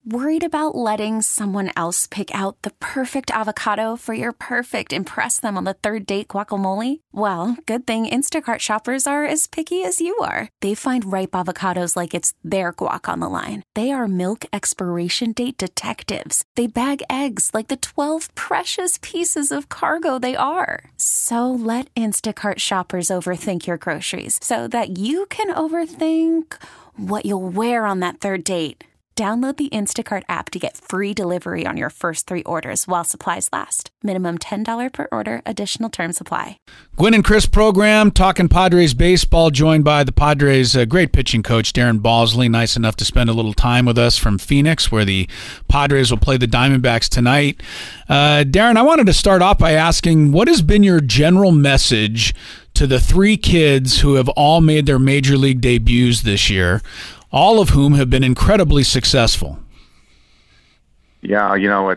Worried about letting someone else pick out the perfect avocado for your perfect impress them on the third date guacamole? Well, good thing Instacart shoppers are as picky as you are. They find ripe avocados like it's their guac on the line. They are milk expiration date detectives. They bag eggs like the 12 precious pieces of cargo they are. So let Instacart shoppers overthink your groceries so that you can overthink what you'll wear on that third date. Download the Instacart app to get free delivery on your first 3 orders while supplies last. Minimum $10 per order. Additional terms apply. Gwynn and Chris program, talking Padres baseball, joined by the Padres' great pitching coach, Darren Balsley, nice enough to spend a little time with us from Phoenix, where the Padres will play the Diamondbacks tonight. Darren, I wanted to start off by asking, what has been your general message to the 3 kids who have all made their major league debuts this year, all of whom have been incredibly successful? Yeah,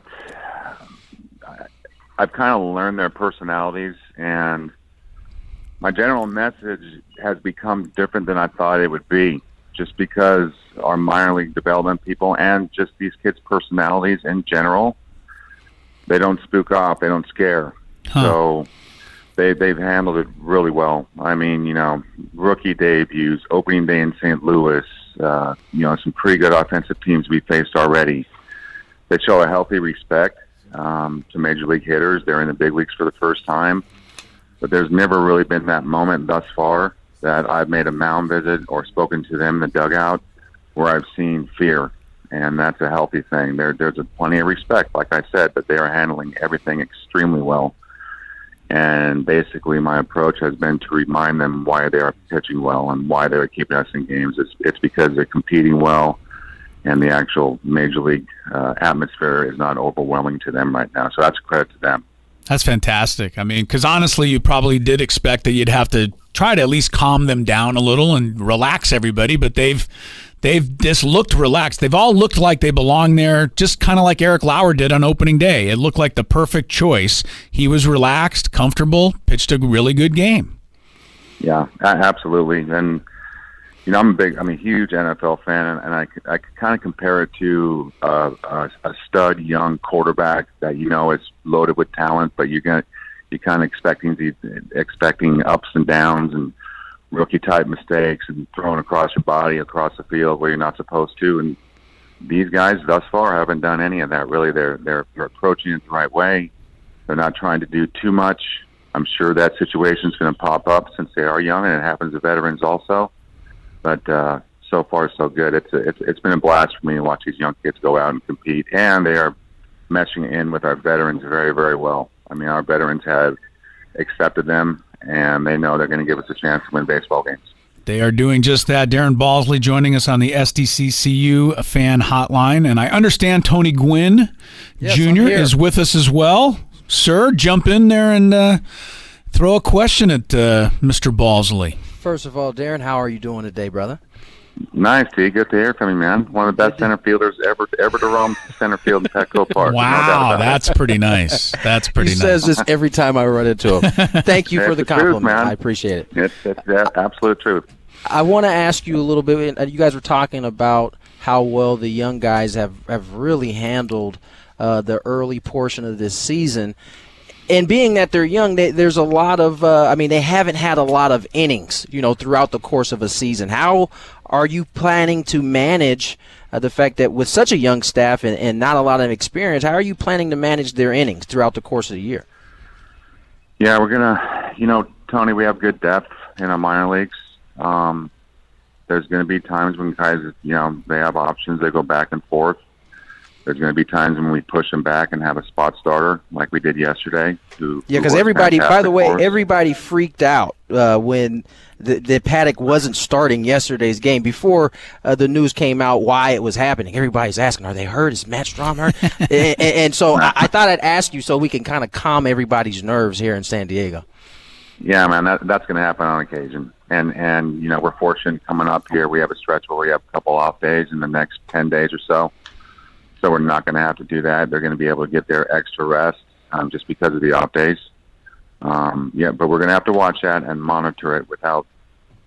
I've kind of learned their personalities, and my general message has become different than I thought it would be, just because our minor league development people and just these kids' personalities in general, they don't spook off, they don't scare. So they've handled it really well. I mean, rookie debuts, opening day in St. Louis, some pretty good offensive teams we faced already. They show a healthy respect to major league hitters. They're in the big leagues for the first time. But there's never really been that moment thus far that I've made a mound visit or spoken to them in the dugout where I've seen fear. And that's a healthy thing. There's plenty of respect, like I said, but they are handling everything extremely well. And basically my approach has been to remind them why they are pitching well and why they're keeping us in games. It's because they're competing well, and the actual major league atmosphere is not overwhelming to them right now. So that's a credit to them. That's fantastic. I mean, because honestly, you probably did expect that you'd have to try to at least calm them down a little and relax everybody, but they've just looked relaxed. They've all looked like they belong there, just kind of like Eric Lauer did on opening day. It looked like the perfect choice. He was relaxed, comfortable, pitched a really good game. Yeah, absolutely. And I'm a huge NFL fan, and I kind of compare it to a stud young quarterback that is loaded with talent, but you're kind of expecting ups and downs and rookie type mistakes and throwing across your body across the field where you're not supposed to. And these guys thus far haven't done any of that. Really, they're approaching it the right way. They're not trying to do too much. I'm sure that situation's going to pop up since they are young, and it happens to veterans also. But so far, so good. It's been a blast for me to watch these young kids go out and compete, and they are meshing in with our veterans very, very well. I mean, our veterans have accepted them, and they know they're going to give us a chance to win baseball games. They are doing just that. Darren Balsley joining us on the SDCCU fan hotline, and I understand Tony Gwynn Jr. is with us as well. Sir, jump in there and throw a question at Mr. Balsley. First of all, Darren, how are you doing today, brother? Nice, T. Good to hear from you, man. One of the best center fielders ever to roam center field in Petco Park. Wow, that's pretty nice. That's pretty nice. He says this every time I run into him. Thank you for the compliment. Truth, man. I appreciate it. It's the absolute truth. I want to ask you a little bit. You guys were talking about how well the young guys have really handled the early portion of this season. And being that they're young, there's a lot of they haven't had a lot of innings, throughout the course of a season. How are you planning to manage the fact that with such a young staff and not a lot of experience, how are you planning to manage their innings throughout the course of the year? Yeah, we're going to, Tony, we have good depth in our minor leagues. There's going to be times when guys, they have options. They go back and forth. There's going to be times when we push them back and have a spot starter like we did yesterday. Because everybody, by the way, everybody freaked out when the Paddock wasn't starting yesterday's game. Before the news came out why it was happening, everybody's asking, are they hurt? Is Matt Strom hurt? and so I thought I'd ask you so we can kind of calm everybody's nerves here in San Diego. Yeah, man, that's going to happen on occasion. And we're fortunate coming up here. We have a stretch where we have a couple off days in the next 10 days or so. So we're not going to have to do that. They're going to be able to get their extra rest just because of the off days. But we're going to have to watch that and monitor it without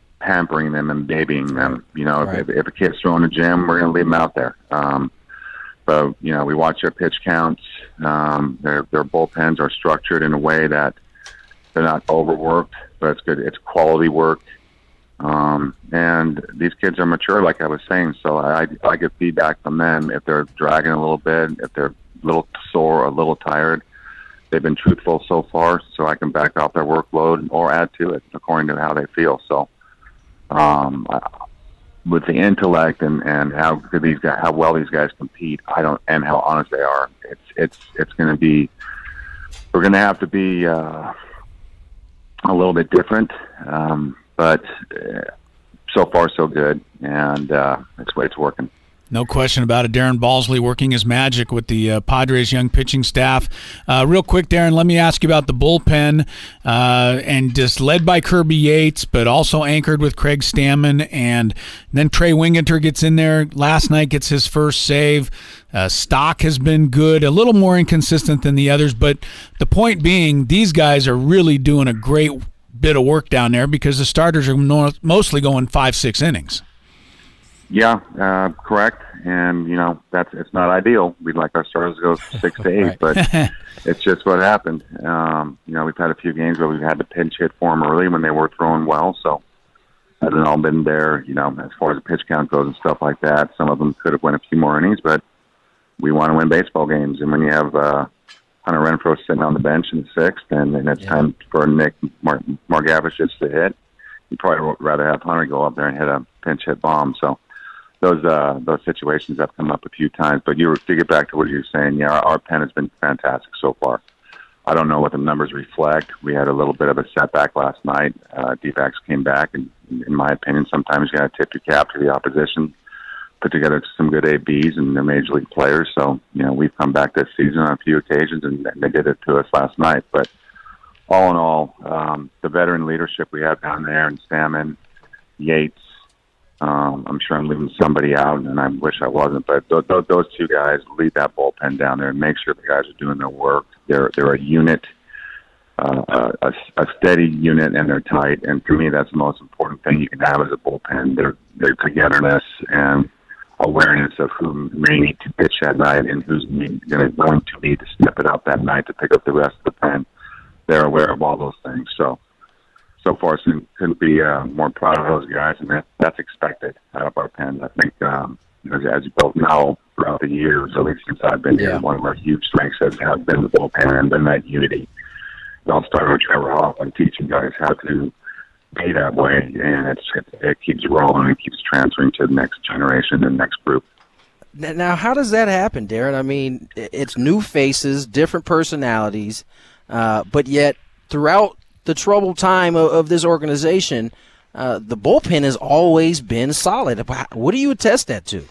pampering them and babying them. Right. If a kid's throwing a gym, we're going to leave them out there. but we watch their pitch counts. Their bullpens are structured in a way that they're not overworked, but it's good. It's quality work. And these kids are mature, like I was saying. So I get feedback from them if they're dragging a little bit, if they're a little sore, a little tired. They've been truthful so far, so I can back off their workload or add to it according to how they feel. So, with the intellect and how good how well these guys compete, and how honest they are, it's going to be. We're going to have to be a little bit different, but so far so good, and it's working. No question about it. Darren Balsley working his magic with the Padres young pitching staff. Real quick, Darren, let me ask you about the bullpen, and just led by Kirby Yates, but also anchored with Craig Stammen, and then Trey Winginter gets in there last night, gets his first save. Stock has been good, a little more inconsistent than the others, but the point being, these guys are really doing a great bit of work down there because the starters are mostly going 5-6 innings. Yeah, correct. And, it's not ideal. We'd like our starters to go 6 to 8, but it's just what happened. We've had a few games where we've had to pinch hit for them early when they were throwing well, so hasn't all been there, as far as the pitch count goes and stuff like that. Some of them could have went a few more innings, but we want to win baseball games. And when you have Hunter Renfroe sitting on the bench in the 6th, and it's time for Nick Margevicius to hit, you'd probably rather have Hunter go up there and hit a pinch hit bomb. So those situations have come up a few times. But to get back to what you were saying, yeah, our pen has been fantastic so far. I don't know what the numbers reflect. We had a little bit of a setback last night. D-backs came back, and in my opinion, sometimes you got to tip your cap to the opposition, put together some good ABs and they're major league players. So, we've come back this season on a few occasions, and they did it to us last night. But all in all, the veteran leadership we have down there, and Stammen, Yates, I'm sure I'm leaving somebody out, and I wish I wasn't, but those two guys lead that bullpen down there and make sure the guys are doing their work. They're a unit, a steady unit, and they're tight. And for me, that's the most important thing you can have as a bullpen. Their togetherness and awareness of who may need to pitch that night and who's going to need to step it up that night to pick up the rest of the pen. They're aware of all those things. So far, couldn't be more proud of those guys, and that's expected out of our pen. I think, as you both know, throughout the years, at least since I've been here, one of our huge strengths has been the bullpen and been that unity. It all started with Trevor Hoffman teaching guys how to be that way, and it keeps rolling and keeps transferring to the next generation and next group. Now, how does that happen, Darren? I mean, it's new faces, different personalities, but yet throughout the troubled time of this organization, the bullpen has always been solid. What do you attest that to?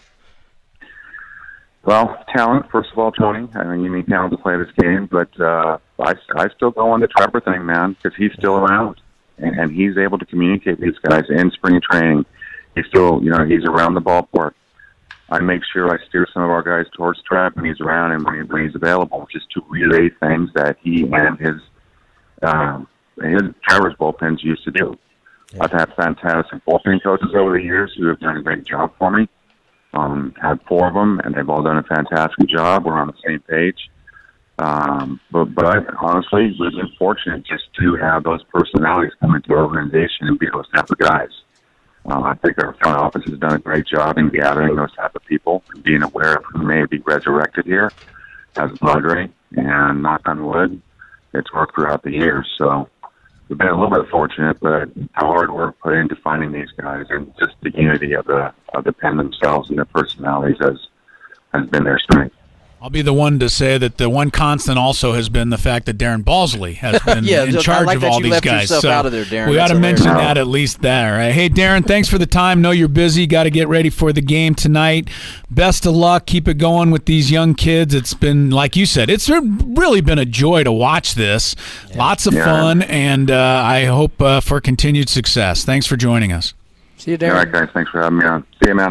Well, talent, first of all, Tony. I mean, you need talent to play this game, but I still go on the Trevor thing, man, because he's still around, and he's able to communicate with these guys in spring training. He's still, he's around the ballpark. I make sure I steer some of our guys towards Trev when he's around and when he's available, just to relay things that he and his Trevor's bullpens used to do. Yeah. I've had fantastic bullpen coaches over the years who have done a great job for me. Had 4 of them, and they've all done a fantastic job. We're on the same page. But honestly, we've been fortunate just to have those personalities come into our organization and be those type of guys. I think our front office has done a great job in gathering those type of people and being aware of who may be resurrected here as a Padre. And knock on wood, it's worked throughout the years. So we've been a little bit fortunate, but how hard work put into finding these guys and just the unity of the pen themselves and their personalities has been their strength. I'll be the one to say that the one constant also has been the fact that Darren Balsley has been in charge of all these guys. So out of there, Darren. We got to mention that at least there. Right? Hey, Darren, thanks for the time. Know you're busy. Got to get ready for the game tonight. Best of luck. Keep it going with these young kids. It's been, like you said, it's really been a joy to watch this. Yeah. Lots of fun, and I hope for continued success. Thanks for joining us. See you, Darren. All right, guys. Thanks for having me on. See you, man.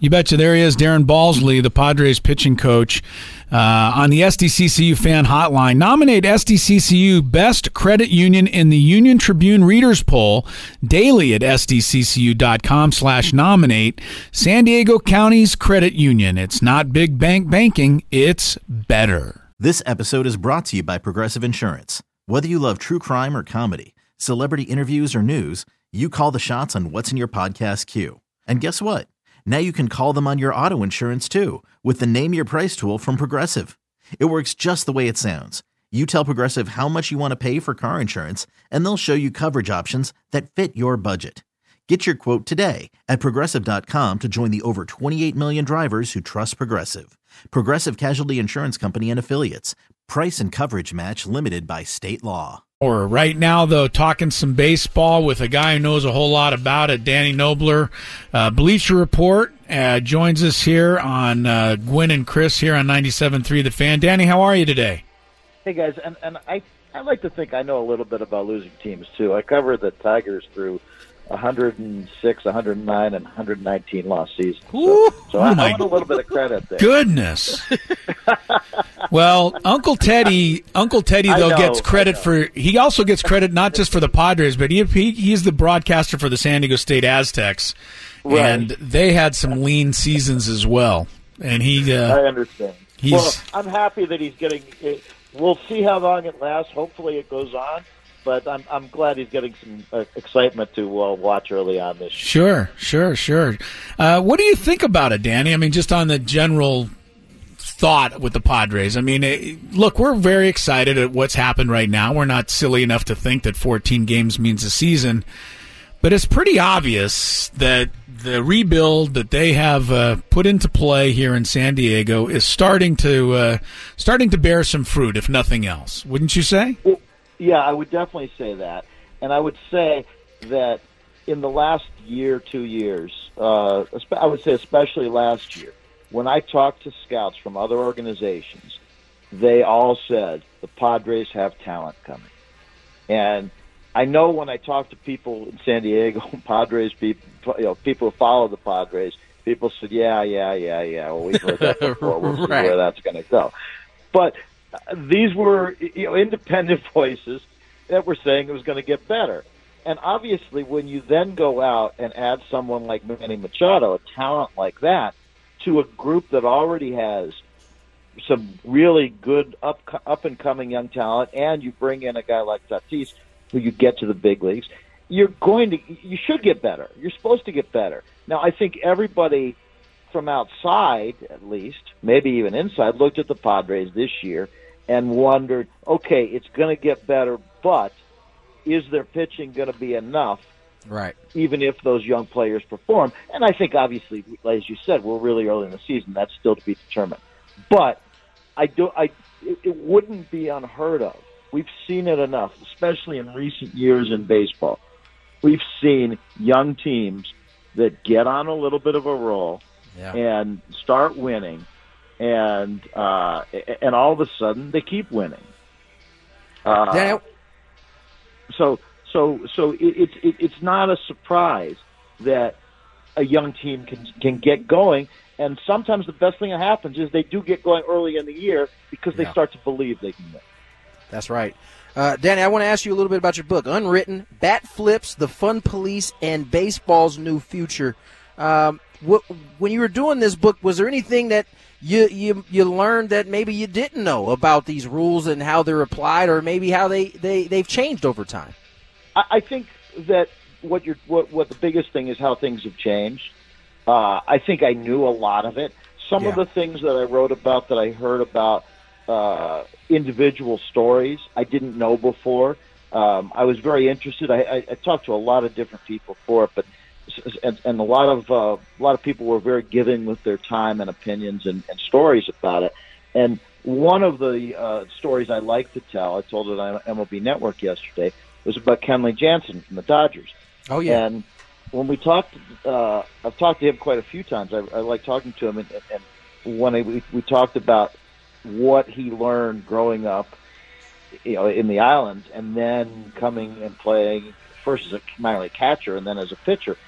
You betcha. There he is, Darren Balsley, the Padres pitching coach, on the SDCCU fan hotline. Nominate SDCCU Best Credit Union in the Union Tribune Readers Poll daily at sdccu.com/nominate. San Diego County's credit union. It's not big bank banking. It's better. This episode is brought to you by Progressive Insurance. Whether you love true crime or comedy, celebrity interviews or news, you call the shots on what's in your podcast queue. And guess what? Now you can call them on your auto insurance too with the Name Your Price tool from Progressive. It works just the way it sounds. You tell Progressive how much you want to pay for car insurance, and they'll show you coverage options that fit your budget. Get your quote today at Progressive.com to join the over 28 million drivers who trust Progressive. Progressive Casualty Insurance Company and Affiliates. Price and coverage match limited by state law. Or right now, though, talking some baseball with a guy who knows a whole lot about it, Danny Nobler. Bleacher Report joins us here on Gwynn and Chris here on 97.3 The Fan. Danny, how are you today? Hey, guys, and I like to think I know a little bit about losing teams, too. I covered the Tigers through 106, 109, and 119 lost seasons. So I want a little bit of credit there. Goodness. Well, Uncle Teddy though gets credit for. He also gets credit not just for the Padres, but he's the broadcaster for the San Diego State Aztecs, right. And they had some lean seasons as well. And I understand. Well, I'm happy that he's getting. We'll see how long it lasts. Hopefully, it goes on. But I'm glad he's getting some excitement to watch early on this year. Sure. What do you think about it, Danny? I mean, just on the general thought with the Padres. I mean, look, we're very excited at what's happened right now. We're not silly enough to think that 14 games means a season. But it's pretty obvious that the rebuild that they have put into play here in San Diego is starting to bear some fruit, if nothing else. Wouldn't you say? Well, yeah, I would definitely say that. And I would say that in the last year, 2 years, I would say especially last year, when I talked to scouts from other organizations, they all said the Padres have talent coming. And I know when I talk to people in San Diego, Padres people, people who follow the Padres, people said, yeah. Well, we've heard that before. We'll see where that's going to go. But these were independent voices that were saying it was going to get better. And obviously, when you then go out and add someone like Manny Machado, a talent like that, to a group that already has some really good up-and-coming young talent, and you bring in a guy like Tatis, who you get to the big leagues, you should get better. You're supposed to get better. Now, I think everybody from outside, at least, maybe even inside, looked at the Padres this year and wondered, okay, it's going to get better, but is their pitching going to be enough? Right. Even if those young players perform. And I think, obviously, as you said, we're really early in the season. That's still to be determined. But it wouldn't be unheard of. We've seen it enough, especially in recent years in baseball. We've seen young teams that get on a little bit of a roll and start winning, and all of a sudden they keep winning. So it's not a surprise that a young team can get going, and sometimes the best thing that happens is they do get going early in the year because they start to believe they can win. That's right. Danny, I want to ask you a little bit about your book, Unwritten, Bat Flips, The Fun Police, and Baseball's New Future. When you were doing this book, was there anything that you learned that maybe you didn't know about these rules and how they're applied, or maybe how they've changed over time? I think that what the biggest thing is how things have changed. I think I knew a lot of it. Some of the things that I wrote about, that I heard about, individual stories I didn't know before. I was very interested. I talked to a lot of different people for it, but and a lot of people were very giving with their time and opinions and stories about it. And one of the stories I like to tell, I told it on MLB Network yesterday, was about Kenley Jansen from the Dodgers. Oh yeah. And when we talked, I've talked to him quite a few times. I like talking to him, and when we talked about what he learned growing up, in the islands, and then coming and playing first as a minor league catcher and then as a pitcher.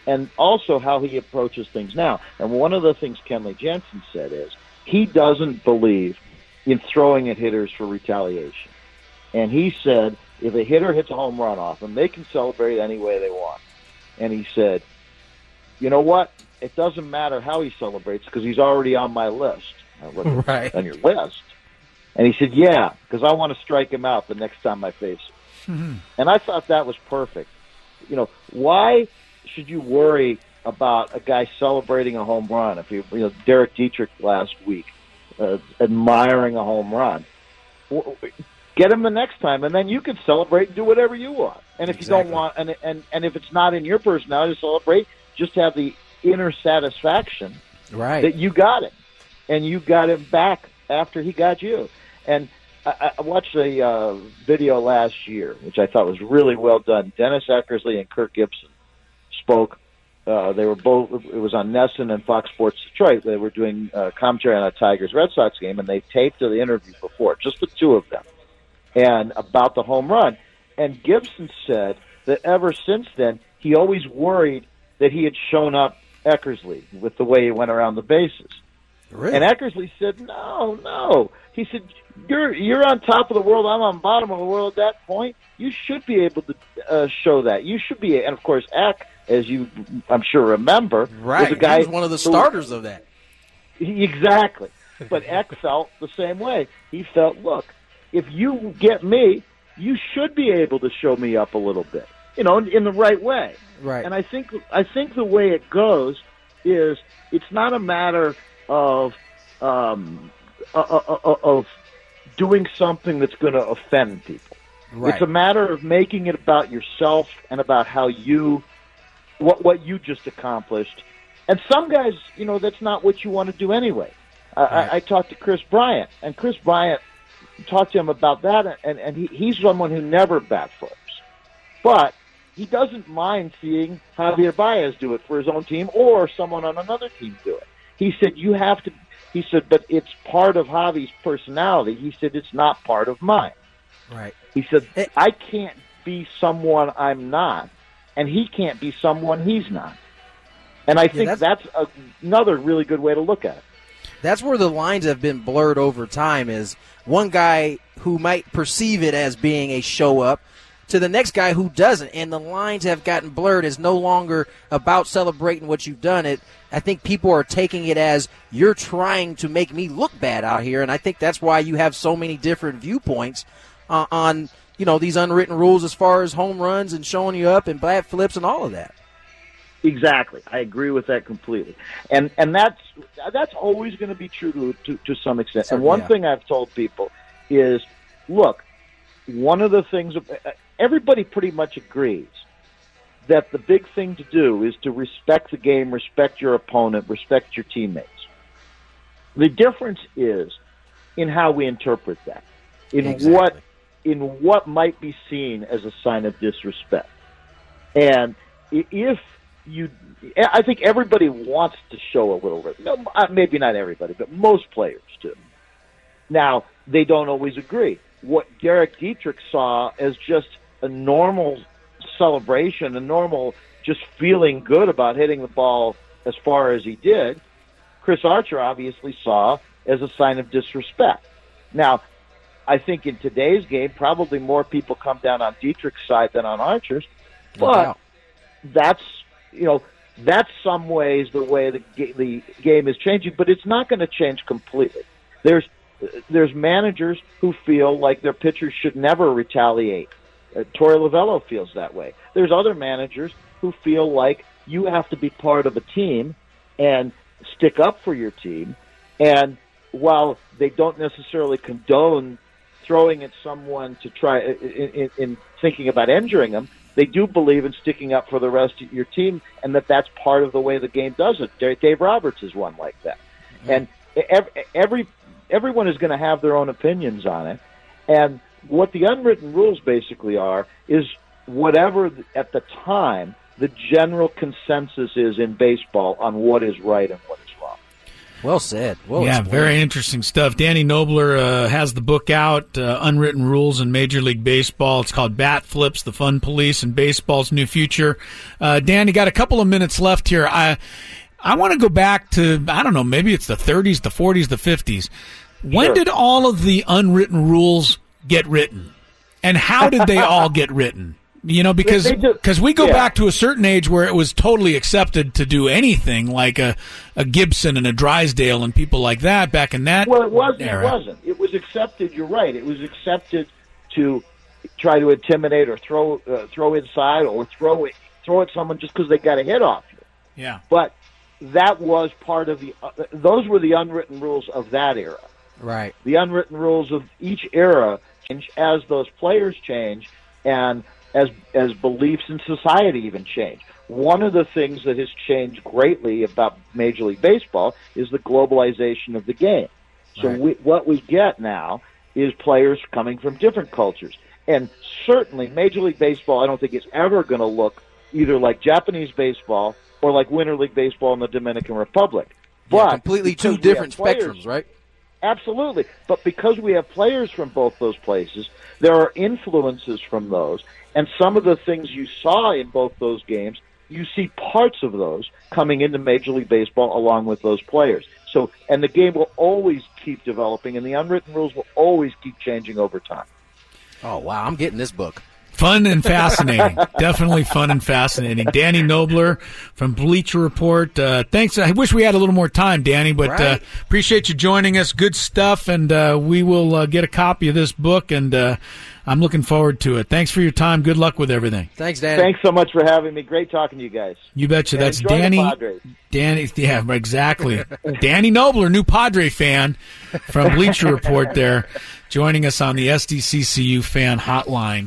and also how he approaches things now. And one of the things Kenley Jansen said is he doesn't believe in throwing at hitters for retaliation. And he said if a hitter hits a home run off them, they can celebrate any way they want. And he said, you know what? It doesn't matter how he celebrates because he's already on my list. Right. On your list? And he said, yeah, because I want to strike him out the next time I face him. Mm-hmm. And I thought that was perfect. You know, why should you worry about a guy celebrating a home run? If Derek Dietrich last week, admiring a home run. Get him the next time, and then you can celebrate and do whatever you want. And if you don't want, and if it's not in your personality to celebrate, just have the inner satisfaction that you got him, and you got him back after he got you. And I watched a video last year, which I thought was really well done. Dennis Eckersley and Kirk Gibson spoke. They were both. It was on NESN and Fox Sports Detroit. They were doing commentary on a Tigers-Red Sox game, and they taped the interview before, just the two of them, and about the home run. And Gibson said that ever since then, he always worried that he had shown up Eckersley with the way he went around the bases. Really? And Eckersley said, no. He said, you're on top of the world. I'm on bottom of the world at that point. You should be able to show that. You should be. And, of course, Eck, as you, I'm sure, remember, was a guy he was one of the starters of that. Exactly. But Eck felt the same way. He felt, look, if you get me, you should be able to show me up a little bit, in the right way. Right. And I think the way it goes is it's not a matter of doing something that's going to offend people. Right. It's a matter of making it about yourself and about how what you just accomplished. And some guys, that's not what you want to do anyway. Right. I talked to Chris Bryant, and Chris Bryant talked to him about that, and he's someone who never bat flips. But he doesn't mind seeing Javier Baez do it for his own team or someone on another team do it. He said, but it's part of Javi's personality. He said, it's not part of mine. Right. He said, I can't be someone I'm not, and he can't be someone he's not. And I think that's another really good way to look at it. That's where the lines have been blurred over time, is one guy who might perceive it as being a show-up to the next guy who doesn't, and the lines have gotten blurred. It's no longer about celebrating what you've done. I think people are taking it as you're trying to make me look bad out here, and I think that's why you have so many different viewpoints on these unwritten rules as far as home runs and showing you up and bat flips and all of that. Exactly. I agree with that completely. And that's always going to be true to some extent. And one thing I've told people is, look, one of the things everybody pretty much agrees that the big thing to do is to respect the game, respect your opponent, respect your teammates. The difference is in how we interpret that, in what might be seen as a sign of disrespect. And I think everybody wants to show a little bit. No, maybe not everybody, but most players do. Now, they don't always agree. What Derek Dietrich saw as just a normal celebration, a normal just feeling good about hitting the ball as far as he did, Chris Archer obviously saw as a sign of disrespect. Now, I think in today's game, probably more people come down on Dietrich's side than on Archer's, but that's some ways the way the game is changing, but it's not going to change completely. There's managers who feel like their pitchers should never retaliate. Torey Lovullo feels that way. There's other managers who feel like you have to be part of a team and stick up for your team. And while they don't necessarily condone throwing at someone to try in thinking about injuring them, they do believe in sticking up for the rest of your team, and that's part of the way the game does it. Dave Roberts is one like that. Mm-hmm. And everyone is going to have their own opinions on it. And what the unwritten rules basically are is whatever at the time the general consensus is in baseball on what is right and what is wrong. Well said. Well yeah, explained. very interesting stuff. Danny Nobler has the book out, Unwritten Rules in Major League Baseball. It's called Bat Flips, the Fun Police and Baseball's New Future. Danny, got a couple of minutes left here. I want to go back to, I don't know, maybe it's the 30s, the 40s, the 50s. When did all of the unwritten rules get written? And how did they all get written? You know, because we go back to a certain age where it was totally accepted to do anything like a Gibson and a Drysdale and people like that back in that Well, it wasn't. era. It wasn't. It was accepted. You're right. It was accepted to try to intimidate or throw inside or throw at someone just because they got a hit off you. Yeah. But that was part of those were the unwritten rules of that era. Right. The unwritten rules of each era change as those players change and as beliefs in society even change. One of the things that has changed greatly about Major League Baseball is the globalization of the game. So what we get now is players coming from different cultures. And certainly Major League Baseball, I don't think it's ever going to look either like Japanese baseball or like Winter League Baseball in the Dominican Republic. But completely two different spectrums, right? Absolutely. But because we have players from both those places, there are influences from those. And some of the things you saw in both those games, you see parts of those coming into Major League Baseball along with those players. So, and the game will always keep developing, and the unwritten rules will always keep changing over time. Oh, wow. I'm getting this book. Fun and fascinating. Definitely fun and fascinating. Danny Nobler from Bleacher Report. Thanks. I wish we had a little more time, Danny, but appreciate you joining us. Good stuff, and we will get a copy of this book, and I'm looking forward to it. Thanks for your time. Good luck with everything. Thanks, Danny. Thanks so much for having me. Great talking to you guys. You betcha. And That's enjoy the Danny. Padres. Danny, yeah, exactly. Danny Nobler, new Padre fan from Bleacher Report there, joining us on the SDCCU fan hotline.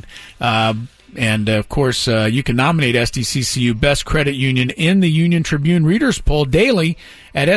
And, of course, you can nominate SDCCU Best Credit Union in the Union Tribune Readers Poll daily at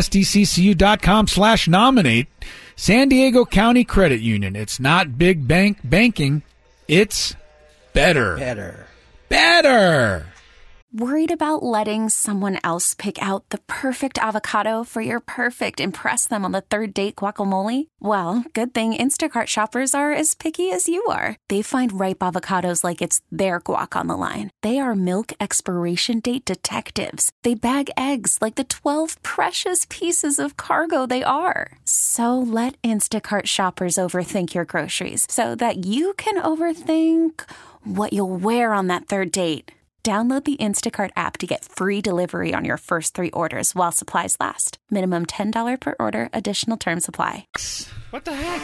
sdccu.com/nominate. San Diego County Credit Union. It's not big banking. It's better. Better. Worried about letting someone else pick out the perfect avocado for your perfect impress them on the third date guacamole? Well, good thing Instacart shoppers are as picky as you are. They find ripe avocados like it's their guac on the line. They are milk expiration date detectives. They bag eggs like the 12 precious pieces of cargo they are. So let Instacart shoppers overthink your groceries so that you can overthink what you'll wear on that third date. Download the Instacart app to get free delivery on your first 3 orders while supplies last. Minimum $10 per order. Additional terms apply. What the heck?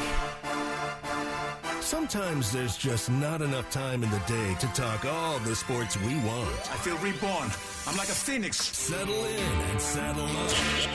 Sometimes there's just not enough time in the day to talk all the sports we want. I feel reborn. I'm like a phoenix. Settle in and saddle up.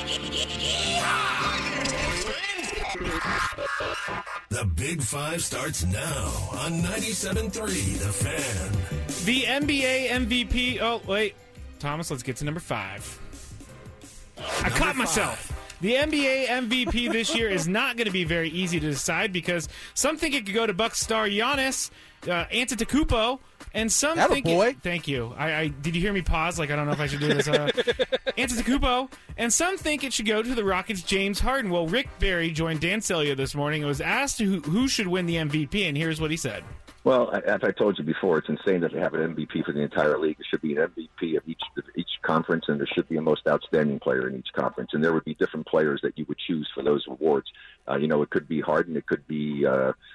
The Big Five starts now on 97.3 The Fan. The NBA MVP. Oh, wait. Thomas, let's get to number 5. I caught myself. The NBA MVP this year is not going to be very easy to decide because some think it could go to Bucks star Giannis Antetokounmpo, and some think thank you. I did you hear me pause? Like I don't know if I should do this. Antetokounmpo, and some think it should go to the Rockets' James Harden. Well, Rick Barry joined Dan Celia this morning and was asked who should win the MVP, and here's what he said. Well, as I told you before, it's insane that they have an MVP for the entire league. There should be an MVP of each conference, and there should be a most outstanding player in each conference. And there would be different players that you would choose for those awards. It could be Harden. It could be,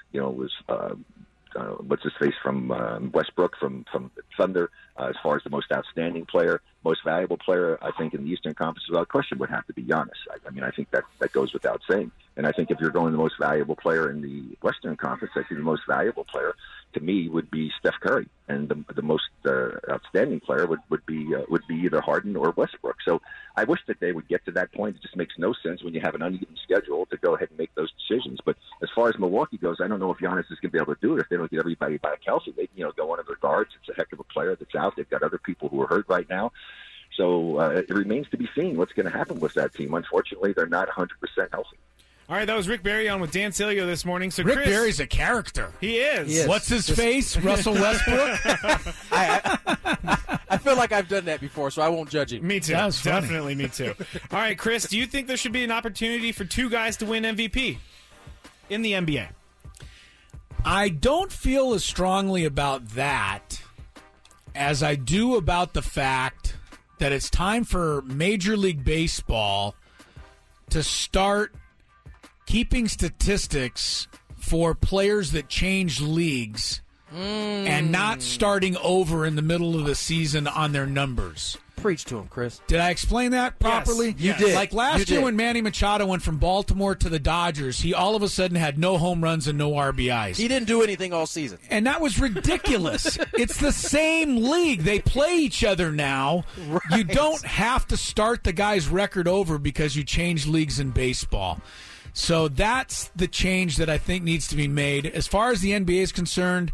what's his face from Westbrook from Thunder. As far as the most outstanding player, most valuable player, I think in the Eastern Conference, without question, would have to be Giannis. I think that goes without saying. And I think if you're going the most valuable player in the Western Conference, I think the most valuable player to me would be Steph Curry, and the most outstanding player would be either Harden or Westbrook. So I wish that they would get to that point. It just makes no sense when you have an uneven schedule to go ahead and make those decisions. But as far as Milwaukee goes, I don't know if Giannis is going to be able to do it if they don't get everybody back healthy. They go one of their guards. It's a heck of a player that's out. They've got other people who are hurt right now. So it remains to be seen what's going to happen with that team. Unfortunately, they're not 100% healthy. All right, that was Rick Barry on with Dan Celio this morning. So Rick Barry's a character. He is. Yes. What's his face? Russell Westbrook? I feel like I've done that before, so I won't judge him. Me too. Definitely me too. All right, Chris, do you think there should be an opportunity for two guys to win MVP in the NBA? I don't feel as strongly about that as I do about the fact that it's time for Major League Baseball to start keeping statistics for players that change leagues and not starting over in the middle of the season on their numbers. Preach to him, Chris. Did I explain that properly? Yes. You did. Like last year when Manny Machado went from Baltimore to the Dodgers, he all of a sudden had no home runs and no RBIs. He didn't do anything all season. And that was ridiculous. It's the same league. They play each other now. Right. You don't have to start the guy's record over because you change leagues in baseball. So that's the change that I think needs to be made. As far as the NBA is concerned,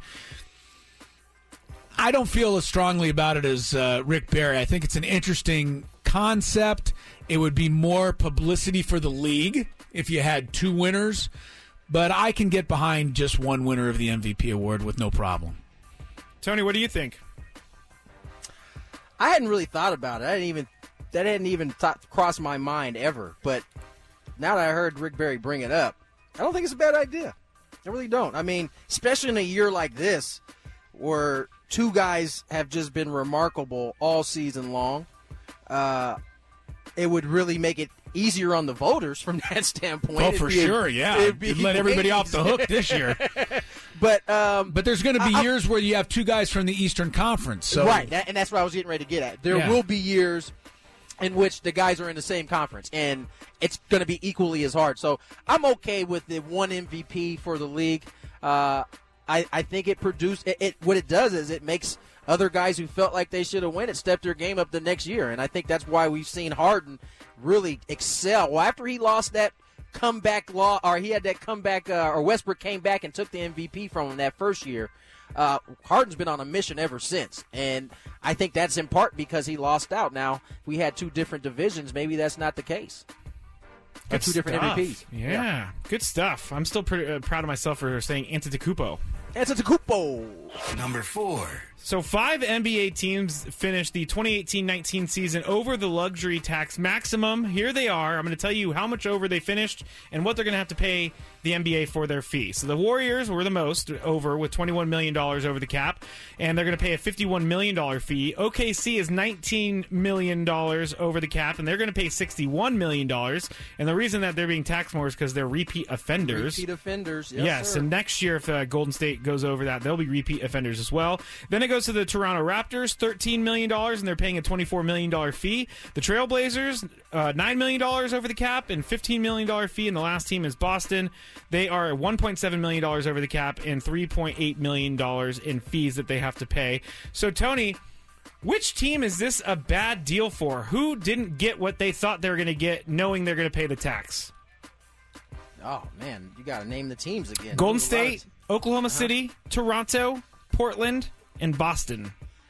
I don't feel as strongly about it as Rick Barry. I think it's an interesting concept. It would be more publicity for the league if you had two winners, but I can get behind just one winner of the MVP award with no problem. Tony, what do you think? I hadn't really thought about it. That hadn't even crossed my mind ever. But now that I heard Rick Barry bring it up, I don't think it's a bad idea. I really don't. I mean, especially in a year like this where two guys have just been remarkable all season long, it would really make it easier on the voters from that standpoint. Oh, for sure, yeah. It'd let everybody off the hook this year. But there's going to be years where you have two guys from the Eastern Conference. So. Right, and that's what I was getting ready to get at. There will be years in which the guys are in the same conference, and it's going to be equally as hard. So I'm okay with the one MVP for the league. I think it produced it. What it does is it makes other guys who felt like they should have won it step their game up the next year, and I think that's why we've seen Harden really excel. Well, after he lost that comeback he had that comeback, or Westbrook came back and took the MVP from him that first year. Harden's been on a mission ever since, and I think that's in part because he lost out. Now, if we had two different divisions, maybe that's not the case. Two different MVPs. Yeah, good stuff. I'm still pretty proud of myself for saying Antetokounmpo. Antetokounmpo. Number 4. So 5 NBA teams finished the 2018-19 season over the luxury tax maximum. Here they are. I'm going to tell you how much over they finished and what they're going to have to pay the NBA for their fee. So the Warriors were the most over with $21 million over the cap, and they're going to pay a $51 million fee. OKC is $19 million over the cap, and they're going to pay $61 million. And the reason that they're being taxed more is because they're repeat offenders. Repeat offenders, yes. sir. And next year, if Golden State goes over that, they'll be repeat offenders as well. Then it goes to the Toronto Raptors, $13 million, and they're paying a $24 million fee. The Trailblazers, $9 million over the cap and $15 million fee. And the last team is Boston. They are $1.7 million over the cap and $3.8 million in fees that they have to pay. So, Tony, which team is this a bad deal for? Who didn't get what they thought they were going to get, knowing they're going to pay the tax? Oh, man, you got to name the teams again. Golden State, Oklahoma City, Toronto, Portland, and Boston.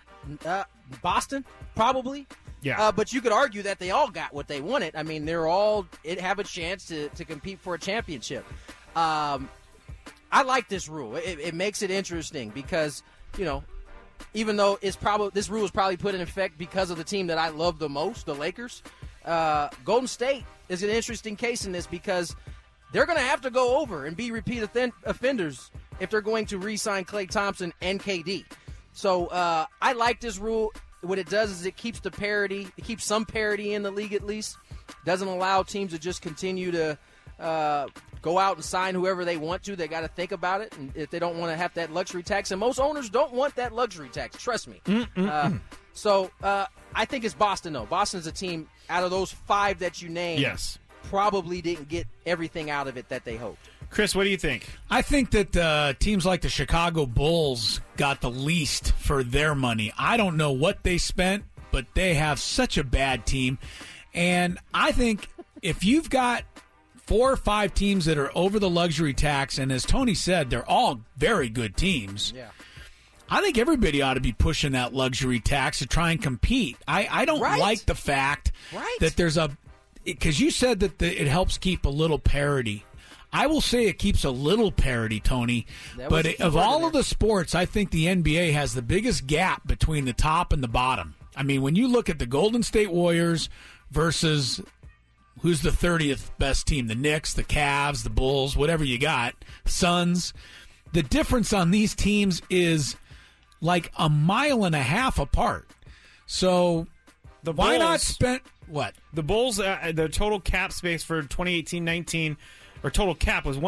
Boston, probably. Yeah. But you could argue that they all got what they wanted. I mean, they're all have a chance to compete for a championship. I like this rule. It makes it interesting because, even though this rule is probably put in effect because of the team that I love the most, the Lakers, Golden State is an interesting case in this because they're going to have to go over and be repeat offenders if they're going to re-sign Klay Thompson and KD. So I like this rule. What it does is it keeps the parity. It keeps some parity in the league at least. Doesn't allow teams to just continue to go out and sign whoever they want to. They got to think about it, and if they don't want to have that luxury tax. And most owners don't want that luxury tax. Trust me. So I think it's Boston, though. Boston's a team out of those 5 that you named. Yes. Probably didn't get everything out of it that they hoped. Chris, what do you think? I think that teams like the Chicago Bulls got the least for their money. I don't know what they spent, but they have such a bad team. And I think if you've got 4 or 5 teams that are over the luxury tax, and as Tony said, they're all very good teams. Yeah. I think everybody ought to be pushing that luxury tax to try and compete. I don't like the fact that there's because you said that it helps keep a little parity. I will say it keeps a little parity, Tony. But of all of the sports, I think the NBA has the biggest gap between the top and the bottom. I mean, when you look at the Golden State Warriors versus who's the 30th best team, the Knicks, the Cavs, the Bulls, whatever you got, Suns, the difference on these teams is like a mile and a half apart. So why not spend what? The Bulls, the total cap space for 2018-19, or total cap was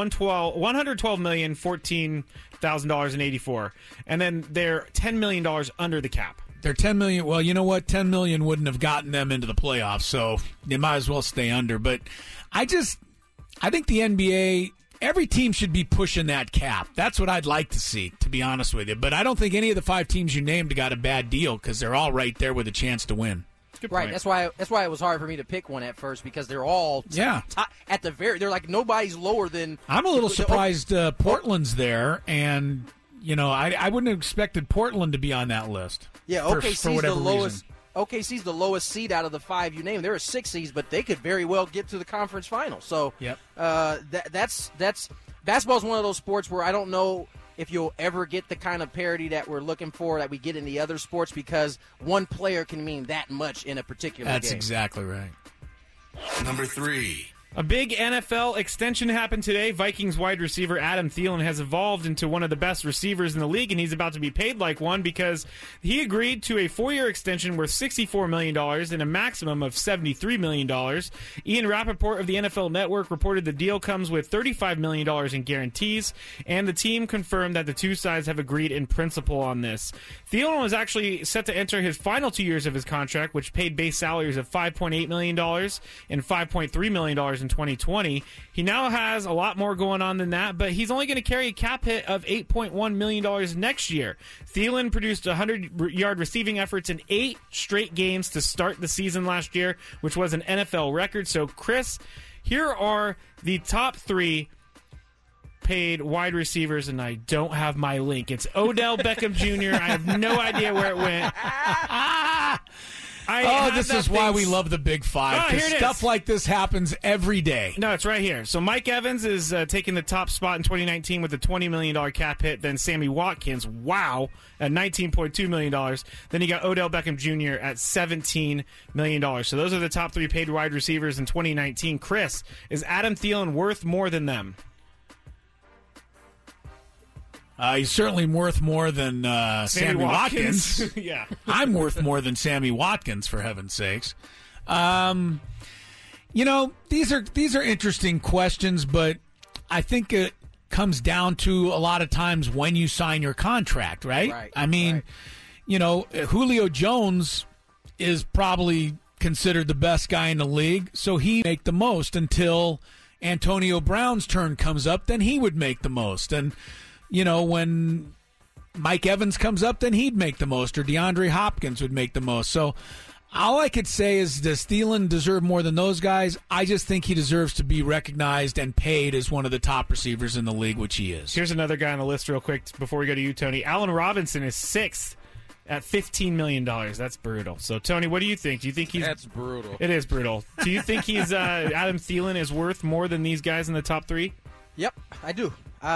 $112,014,000 and then they're $10 million under the cap. They're $10 million. Well, you know what? $10 million wouldn't have gotten them into the playoffs, so they might as well stay under. But I think the NBA, every team should be pushing that cap. That's what I'd like to see, to be honest with you. But I don't think any of the 5 teams you named got a bad deal because they're all right there with a chance to win. Right, that's why it was hard for me to pick one at first because they're all at the very. They're like nobody's lower than. I'm a little surprised Portland's there, and I wouldn't have expected Portland to be on that list. Yeah, OKC's the lowest. OKC's the lowest seed out of the 5 you named. There are 6 seeds, but they could very well get to the conference final. So, that's basketball is one of those sports where I don't know if you'll ever get the kind of parity that we're looking for that we get in the other sports because one player can mean that much in a particular game. That's exactly right. Number 3. A big NFL extension happened today. Vikings wide receiver Adam Thielen has evolved into one of the best receivers in the league, and he's about to be paid like one because he agreed to a 4-year extension worth $64 million and a maximum of $73 million. Ian Rappaport of the NFL Network reported the deal comes with $35 million in guarantees, and the team confirmed that the two sides have agreed in principle on this. Thielen was actually set to enter his final 2 years of his contract, which paid base salaries of $5.8 million and $5.3 million in 2020. He now has a lot more going on than that, but he's only going to carry a cap hit of $8.1 million next year. Thielen produced 100-yard receiving efforts in 8 straight games to start the season last year, which was an NFL record. So, Chris, here are the top 3 paid wide receivers, and I don't have my link. It's Odell Beckham Jr. I have no idea where it went. This is why we love the Big Five, because stuff like this happens every day. No, it's right here. So Mike Evans is taking the top spot in 2019 with a $20 million cap hit. Then Sammy Watkins, at $19.2 million. Then you got Odell Beckham Jr. at $17 million. So those are the top 3 paid wide receivers in 2019. Chris, is Adam Thielen worth more than them? He's certainly worth more than Sammy Watkins. Yeah. I'm worth more than Sammy Watkins, for heaven's sakes. These are interesting questions, but I think it comes down to a lot of times when you sign your contract, right? I mean, Julio Jones is probably considered the best guy in the league, so he make the most until Antonio Brown's turn comes up, then he would make the most. And when Mike Evans comes up, then he'd make the most, or DeAndre Hopkins would make the most. So all I could say is, does Thielen deserve more than those guys? I just think he deserves to be recognized and paid as one of the top receivers in the league, which he is. Here's another guy on the list real quick before we go to you, Tony. Allen Robinson is 6th at $15 million. That's brutal. So, Tony, what do you think? Do you think he's... That's brutal. It is brutal. Do you think he's Adam Thielen is worth more than these guys in the top 3? Yep, I do.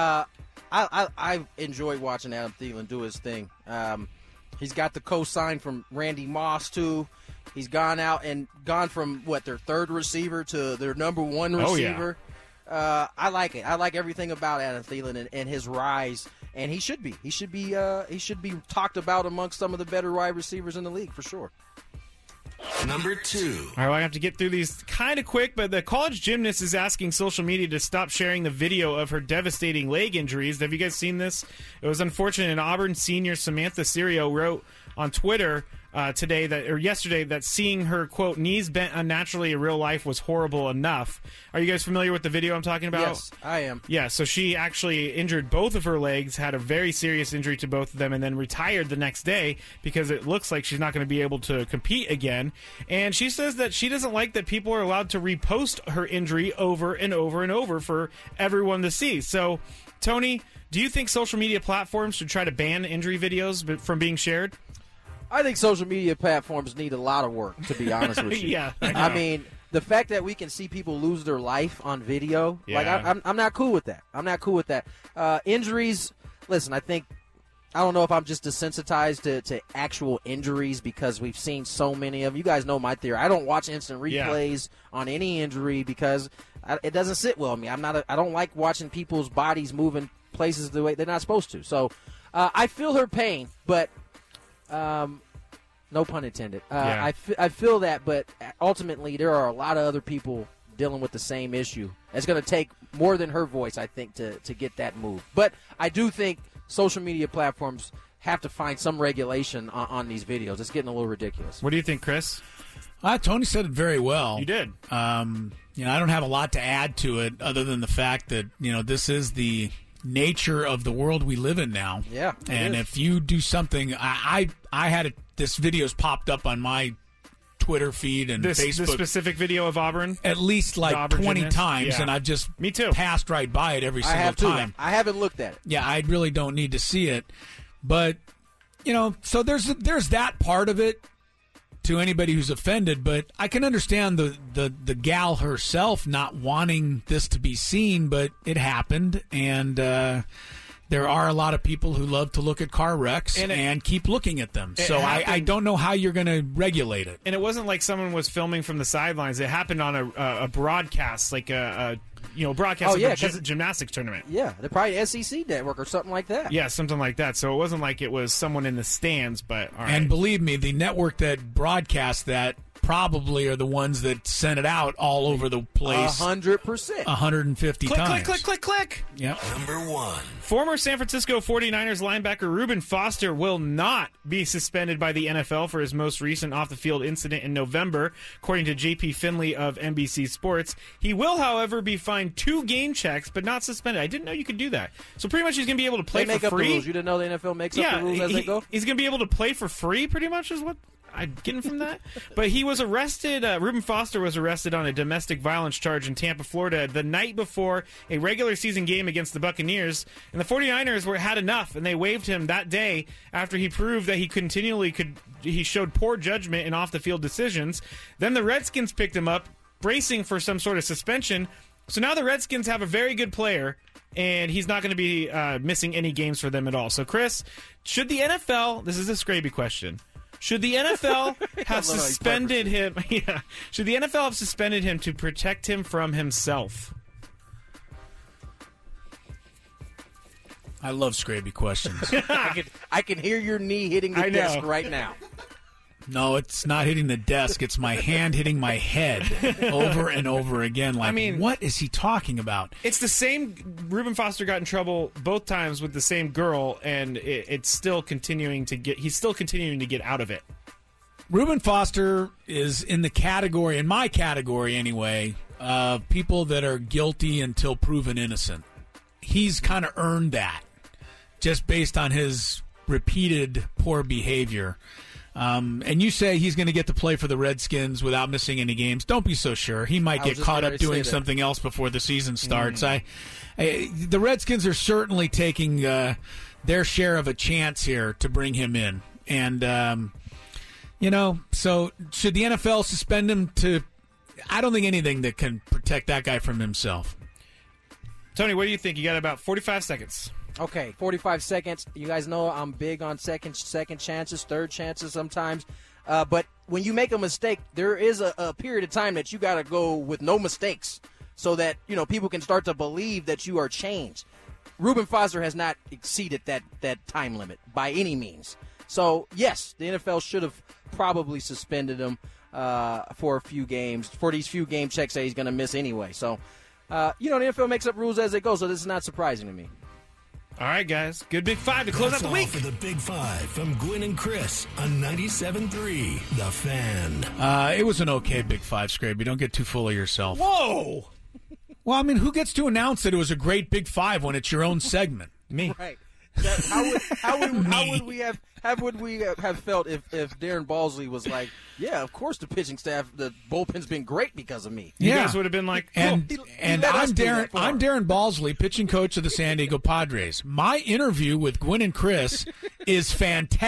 I enjoy watching Adam Thielen do his thing. He's got the co-sign from Randy Moss, too. He's gone out and gone from, their 3rd receiver to their number 1 receiver. Oh, yeah. I like it. I like everything about Adam Thielen and his rise, and he should be. He should be talked about amongst some of the better wide receivers in the league, for sure. Number 2. All right, I have to get through these kind of quick, but the college gymnast is asking social media to stop sharing the video of her devastating leg injuries. Have you guys seen this? It was unfortunate. An Auburn senior, Samantha Serio, wrote on Twitter yesterday that seeing her, quote, knees bent unnaturally in real life was horrible enough. Are you guys familiar with the video I'm talking about? Yes, I am. Yeah, so she actually injured both of her legs, had a very serious injury to both of them, and then retired the next day because it looks like she's not going to be able to compete again. And she says that she doesn't like that people are allowed to repost her injury over and over and over for everyone to see. So, Tony, do you think social media platforms should try to ban injury videos from being shared? I think social media platforms need a lot of work, to be honest with you. Yeah, I mean, the fact that we can see people lose their life on video, I'm not cool with that. I'm not cool with that. Injuries, listen, I think I don't know if I'm just desensitized to actual injuries because we've seen so many of them. You guys know my theory. I don't watch instant replays on any injury because it doesn't sit well with me. I don't like watching people's bodies moving places the way they're not supposed to. So I feel her pain, but no pun intended. I feel that, but ultimately there are a lot of other people dealing with the same issue. It's going to take more than her voice, I think, to get that move. But I do think social media platforms have to find some regulation on these videos. It's getting a little ridiculous. What do you think, Chris? Tony said it very well. You did. I don't have a lot to add to it other than the fact that, this is the nature of the world we live in now. Yeah. And if you do something, I had this video's popped up on my Twitter feed and Facebook. This specific video of Auburn? At least like 20 times, and I've just Me too. passed right by it every single time. I haven't looked at it. Yeah, I really don't need to see it. But, so there's that part of it to anybody who's offended, but I can understand the gal herself not wanting this to be seen, but it happened, and there are a lot of people who love to look at car wrecks and keep looking at them. So I don't know how you're going to regulate it. And it wasn't like someone was filming from the sidelines. It happened on a broadcast, like a broadcast of a gymnastics tournament. Yeah, they're probably SEC network or something like that. Yeah, something like that. So it wasn't like it was someone in the stands, but all right. And believe me, the network that broadcast that probably are the ones that sent it out all over the place. 100%. 150 times. Click. Yep. Number 1. Former San Francisco 49ers linebacker Reuben Foster will not be suspended by the NFL for his most recent off-the-field incident in November, according to J.P. Finley of NBC Sports. He will, however, be fined 2 game checks, but not suspended. I didn't know you could do that. So pretty much he's going to be able to play for free. They make up the rules. You didn't know the NFL makes up the rules as they go? He's going to be able to play for free, pretty much, is what I'm getting from that. But he was arrested. Reuben Foster was arrested on a domestic violence charge in Tampa, Florida, the night before a regular season game against the Buccaneers. And the 49ers had enough, and they waived him that day after he proved that he showed poor judgment in off-the-field decisions. Then the Redskins picked him up, bracing for some sort of suspension. So now the Redskins have a very good player, and he's not going to be missing any games for them at all. So, Chris, should the NFL, this is a Scraby question, should the NFL have suspended him? Yeah. Should the NFL have suspended him to protect him from himself? I love Scraby questions. I can hear your knee hitting the desk right now. No, it's not hitting the desk. It's my hand hitting my head over and over again. Like, what is he talking about? It's the same. Reuben Foster got in trouble both times with the same girl, and it's still continuing to get. He's still continuing to get out of it. Reuben Foster is in the category, in my category anyway, of people that are guilty until proven innocent. He's kind of earned that just based on his repeated poor behavior. And you say he's going to get to play for the Redskins without missing any games. Don't be so sure. He might get caught up doing something else before the season starts. The Redskins are certainly taking their share of a chance here to bring him in. And, so should the NFL suspend him to – I don't think anything that can protect that guy from himself. Tony, what do you think? You got about 45 seconds. Okay, 45 seconds. You guys know I'm big on second chances, third chances sometimes. But when you make a mistake, there is a period of time that you got to go with no mistakes so that, people can start to believe that you are changed. Reuben Foster has not exceeded that time limit by any means. So, yes, the NFL should have probably suspended him for a few games, for these few game checks that he's going to miss anyway. So, the NFL makes up rules as they go, so this is not surprising to me. All right, guys. Good Big Five to close out the week. For the Big Five from Gwynn and Chris on 97.3 The Fan. It was an okay Big Five, Scraby. Don't get too full of yourself. Whoa! Well, who gets to announce that it was a great Big Five when it's your own segment? Me. Right. How would we have felt if Darren Balsley was like, yeah, of course the pitching staff, the bullpen's been great because of me. You guys would have been like, cool. And I'm Darren Balsley, pitching coach of the San Diego Padres. My interview with Gwynn and Chris is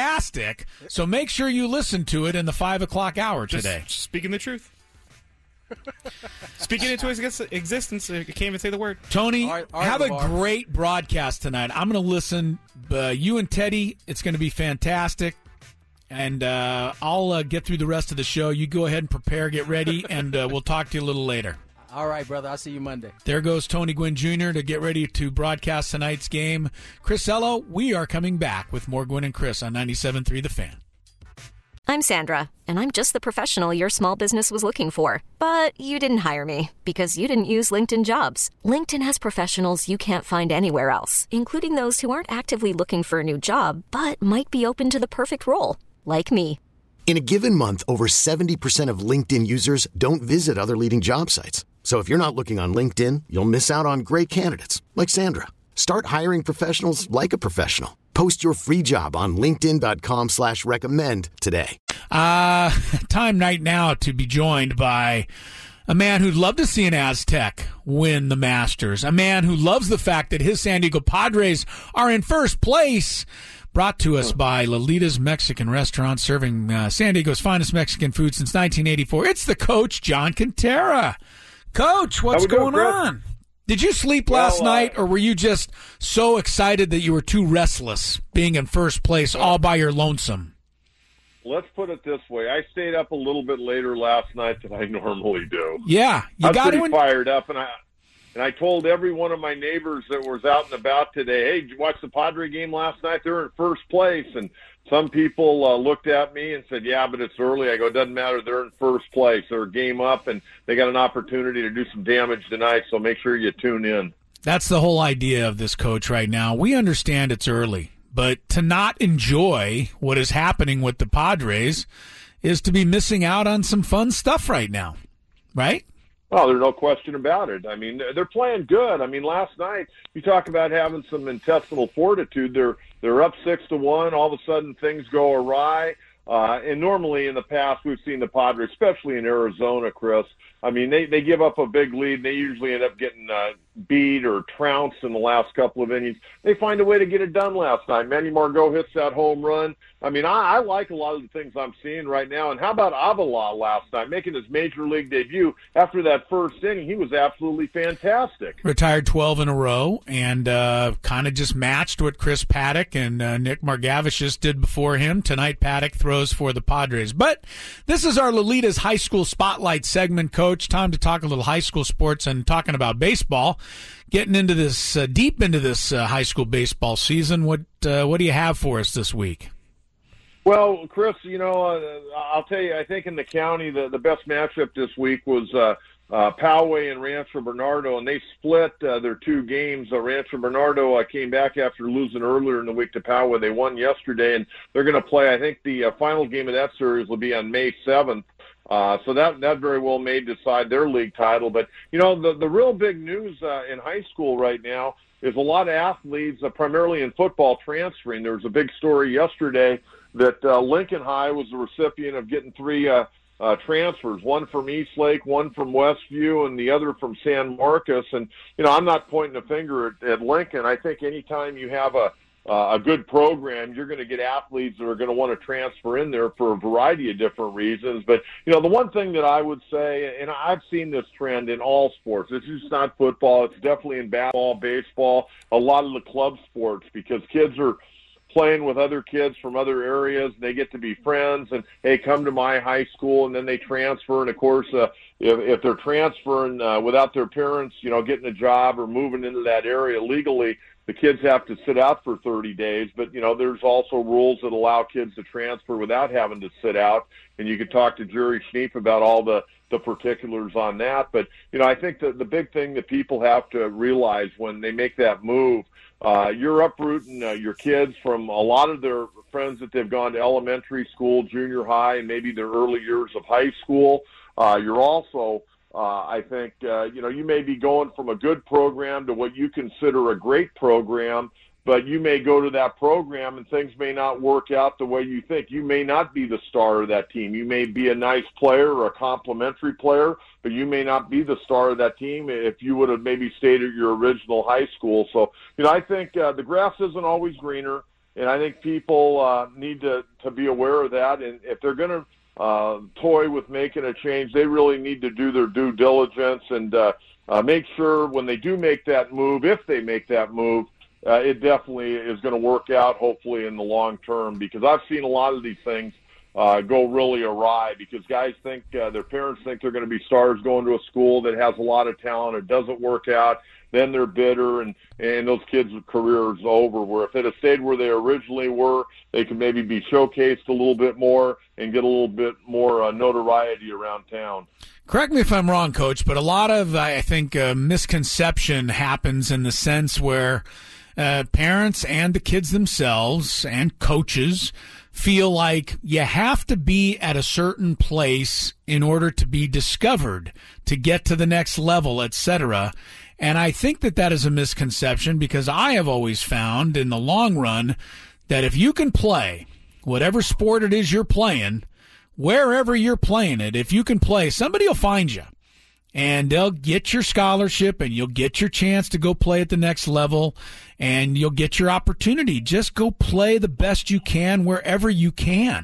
fantastic, so make sure you listen to it in the 5 o'clock hour today. Just speaking the truth. Speaking into existence, I can't even say the word. Tony, All right, have a Lamar. great broadcast tonight. I'm going to listen. You and Teddy, it's going to be fantastic. And I'll get through the rest of the show. You go ahead and prepare, get ready, and we'll talk to you a little later. All right, brother. I'll see you Monday. There goes Tony Gwynn Jr. to get ready to broadcast tonight's game. Chris Ello, we are coming back with more Gwynn and Chris on 97.3 The Fan. I'm Sandra, and I'm just the professional your small business was looking for. But you didn't hire me because you didn't use LinkedIn Jobs. LinkedIn has professionals you can't find anywhere else, including those who aren't actively looking for a new job, but might be open to the perfect role, like me. In a given month, over 70% of LinkedIn users don't visit other leading job sites. So if you're not looking on LinkedIn, you'll miss out on great candidates like Sandra. Start hiring professionals like a professional. Post your free job on linkedin.com/recommend today. Time right now to be joined by a man who'd love to see an Aztec win the Masters. A man who loves the fact that his San Diego Padres are in first place. Brought to us by Lolita's Mexican Restaurant, serving San Diego's finest Mexican food since 1984. It's the coach, John Quintera. Coach, what's going on? Did you sleep last night, or were you just so excited that you were too restless being in first place all by your lonesome? Let's put it this way. I stayed up a little bit later last night than I normally do. Yeah. I was pretty fired up, and I told every one of my neighbors that was out and about today, hey, did you watch the Padre game last night? They were in first place. And some people looked at me and said, yeah, but it's early. I go, it doesn't matter. They're in first place. They're a game up, and they got an opportunity to do some damage tonight, so make sure you tune in. That's the whole idea of this, Coach, right now. We understand it's early, but to not enjoy what is happening with the Padres is to be missing out on some fun stuff right now, right? Well, there's no question about it. I mean, they're playing good. I mean, last night, you talk about having some intestinal fortitude. They're up 6-1. All of a sudden, things go awry. And normally in the past, we've seen the Padres, especially in Arizona, Chris. I mean, they give up a big lead, and they usually end up getting beat or trounced in the last couple of innings. They find a way to get it done last night. Manny Margot hits that home run. I mean, I like a lot of the things I'm seeing right now. And how about Avila last night, making his major league debut after that first inning? He was absolutely fantastic. Retired 12 in a row and kind of just matched what Chris Paddock and Nick Margavicius did before him. Tonight, Paddock throws for the Padres. But this is our Lolita's High School Spotlight segment, Coach. Time to talk a little high school sports and talking about baseball. Getting into this, deep into this high school baseball season. What do you have for us this week? Well, Chris, you know, I'll tell you, I think in the county, the best matchup this week was Poway and Rancho Bernardo, and they split their two games. Rancho Bernardo came back after losing earlier in the week to Poway. They won yesterday, and they're going to play, I think the final game of that series will be on May 7th. So that very well may decide their league title. But, you know, the real big news in high school right now is a lot of athletes, primarily in football, transferring. There was a big story yesterday that Lincoln High was the recipient of getting three transfers, one from Eastlake, one from Westview, and the other from San Marcos. And, you know, I'm not pointing a finger at Lincoln. I think anytime you have a good program, you're going to get athletes that are going to want to transfer in there for a variety of different reasons. But, you know, the one thing that I would say, and I've seen this trend in all sports, it's just not football, it's definitely in basketball, baseball, a lot of the club sports, because kids are playing with other kids from other areas, and they get to be friends, and, hey, come to my high school, and then they transfer. And, of course, if they're transferring without their parents, you know, getting a job or moving into that area legally, the kids have to sit out for 30 days. But, you know, there's also rules that allow kids to transfer without having to sit out. And you could talk to Jerry Schneep about all the particulars on that. But, you know, I think the big thing that people have to realize when they make that move, you're uprooting your kids from a lot of their friends that they've gone to elementary school, junior high, and maybe their early years of high school. You're also I think, you know, you may be going from a good program to what you consider a great program, but you may go to that program and things may not work out the way you think. You may not be the star of that team. You may be a nice player or a complimentary player, but you may not be the star of that team if you would have maybe stayed at your original high school. So, you know, I think the grass isn't always greener, and I think people need to be aware of that. And if they're going to toy with making a change. They really need to do their due diligence and make sure when they do make that move, if they make that move, it definitely is going to work out, hopefully, in the long term, because I've seen a lot of these things go really awry because guys think their parents think they're going to be stars going to a school that has a lot of talent. It doesn't work out. Then they're bitter, and those kids' career is over. Where if it had stayed where they originally were, they could maybe be showcased a little bit more and get a little bit more notoriety around town. Correct me if I'm wrong, Coach, but a lot of, I think, misconception happens in the sense where parents and the kids themselves and coaches feel like you have to be at a certain place in order to be discovered, to get to the next level, etc. And I think that is a misconception because I have always found in the long run that if you can play whatever sport it is you're playing, wherever you're playing it, if you can play, somebody will find you. And they'll get your scholarship, and you'll get your chance to go play at the next level, and you'll get your opportunity. Just go play the best you can wherever you can.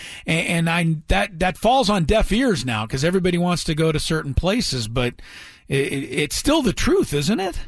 And that falls on deaf ears now because everybody wants to go to certain places, but it's still the truth, isn't it?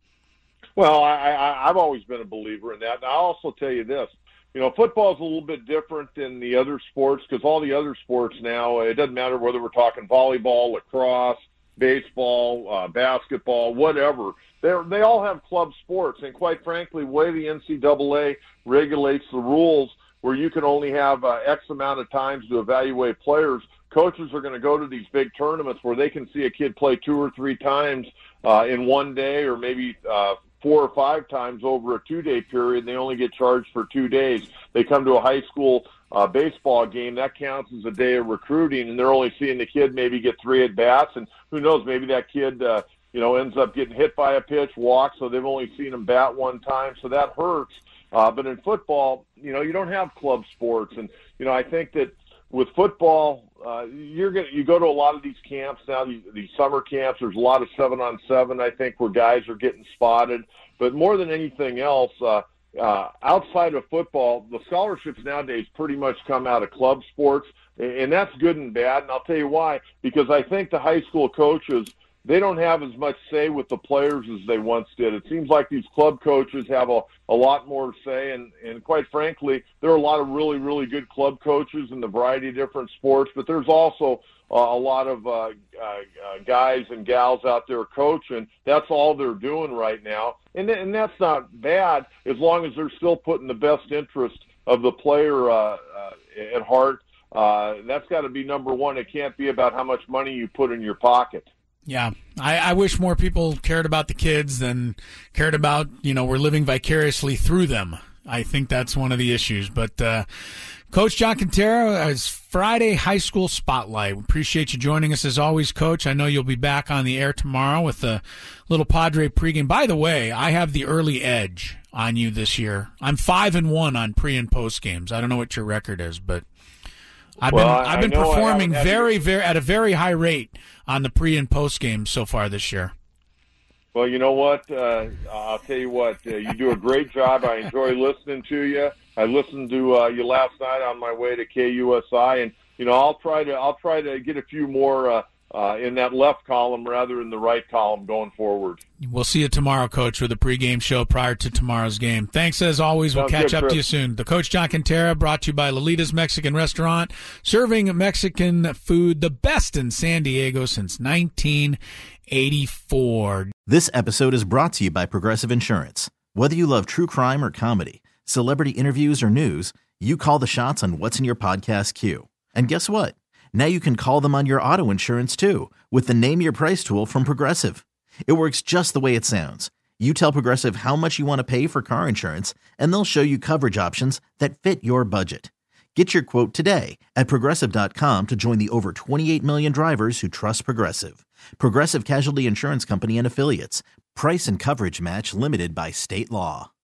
Well, I've always been a believer in that. And I'll also tell you this. Football is a little bit different than the other sports because all the other sports now, it doesn't matter whether we're talking volleyball, lacrosse, baseball, basketball, whatever. They all have club sports. And quite frankly, the way the NCAA regulates the rules where you can only have X amount of times to evaluate players, coaches are going to go to these big tournaments where they can see a kid play 2 or 3 times in one day or maybe 4 or 5 times over a 2-day period, and they only get charged for 2 days. They come to a high school baseball game, that counts as a day of recruiting, and they're only seeing the kid maybe get 3 at-bats, and who knows, maybe that kid ends up getting hit by a pitch, walks, so they've only seen him bat 1 time, so that hurts. But in football, you don't have club sports, and I think that with football, you go to a lot of these camps now, these summer camps. There's a lot of 7-on-7, I think, where guys are getting spotted. But more than anything else, outside of football, the scholarships nowadays pretty much come out of club sports, and that's good and bad. And I'll tell you why. Because I think the high school coaches, they don't have as much say with the players as they once did. It seems like these club coaches have a lot more say, and quite frankly, there are a lot of really, really good club coaches in the variety of different sports, but there's also a lot of guys and gals out there coaching. That's all they're doing right now, and that's not bad as long as they're still putting the best interest of the player at heart. That's got to be number one. It can't be about how much money you put in your pocket. Yeah, I wish more people cared about the kids than cared about, we're living vicariously through them. I think that's one of the issues. But Coach John Kentera, is Friday High School Spotlight. We appreciate you joining us as always, Coach. I know you'll be back on the air tomorrow with a little Padre pregame. By the way, I have the early edge on you this year. I'm 5-1 on pre and post games. I don't know what your record is, but I've been performing very at a very high rate on the pre and post games so far this year. Well, you know what? I'll tell you what. You do a great job. I enjoy listening to you. I listened to you last night on my way to KUSI, and I'll try to get a few more in that left column rather than the right column going forward. We'll see you tomorrow, Coach, with a pregame show prior to tomorrow's game. Thanks as always. We'll catch up to you soon. The Coach John Kentera, brought to you by Lolita's Mexican Restaurant, serving Mexican food the best in San Diego since 1984. This episode is brought to you by Progressive Insurance. Whether you love true crime or comedy, celebrity interviews or news, you call the shots on what's in your podcast queue. And guess what? Now you can call them on your auto insurance too with the Name Your Price tool from Progressive. It works just the way it sounds. You tell Progressive how much you want to pay for car insurance, and they'll show you coverage options that fit your budget. Get your quote today at Progressive.com to join the over 28 million drivers who trust Progressive. Progressive Casualty Insurance Company and Affiliates. Price and coverage match limited by state law.